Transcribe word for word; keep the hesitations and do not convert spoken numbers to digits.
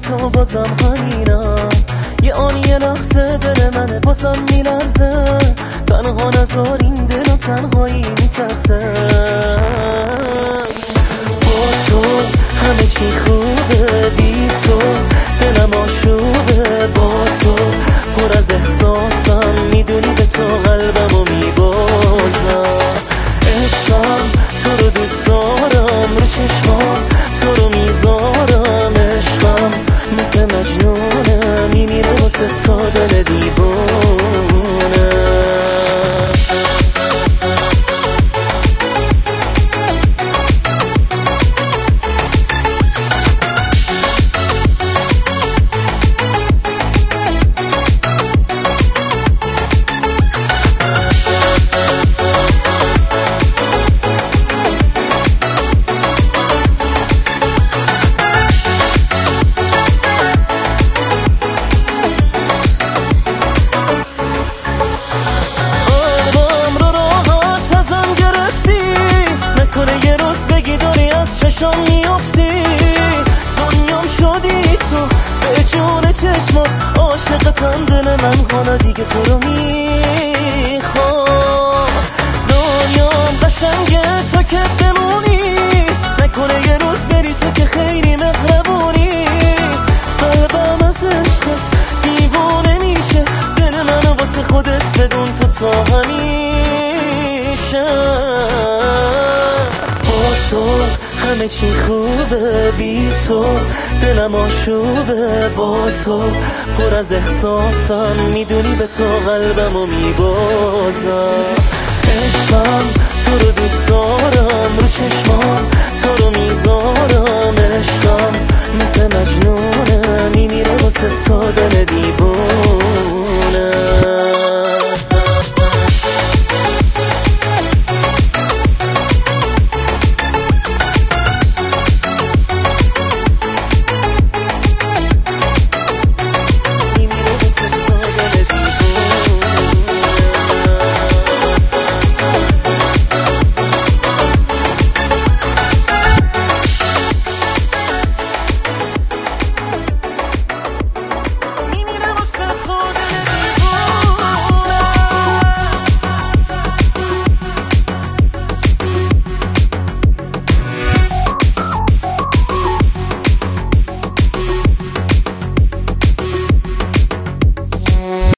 تو بازم همینم. یه آن یه لحظه دل منه بازم میلرزه، تنها نذار این دل و تنهایی میترسه. با تو همه چی خوبه، بی تو دلم آشوبه. با تو پر از احساسم، میدونی به تو قلبمو میبازم. عشقم تو رو دوست دارم، رو چشمام تو رو میذارم. عشقم مثل مجنونه، میمیره واسه تو دل دیوونه. چشم میافتی دنیام شدی تو، به جون چشمات عاشقتم. دل من خانه دیگه تو رو میخوام. دنیام قشنگه تو که بمونی، نکنه یه روز بری تو که خیلی مهربونی. قلبم از عشقت دیوونه میشه، دل منو واسه خودت بدون تو تا همیشه. با تو همه چی خوبه، بی تو دلم آشوبه. با تو پر از احساسم، میدونی به تو قلبمو میبازم. عشقم تو رو دوست دارم، رو چشمام تو رو میذارم. عشقم مثل مجنونه، میمیره واسه تو دل دیوونه.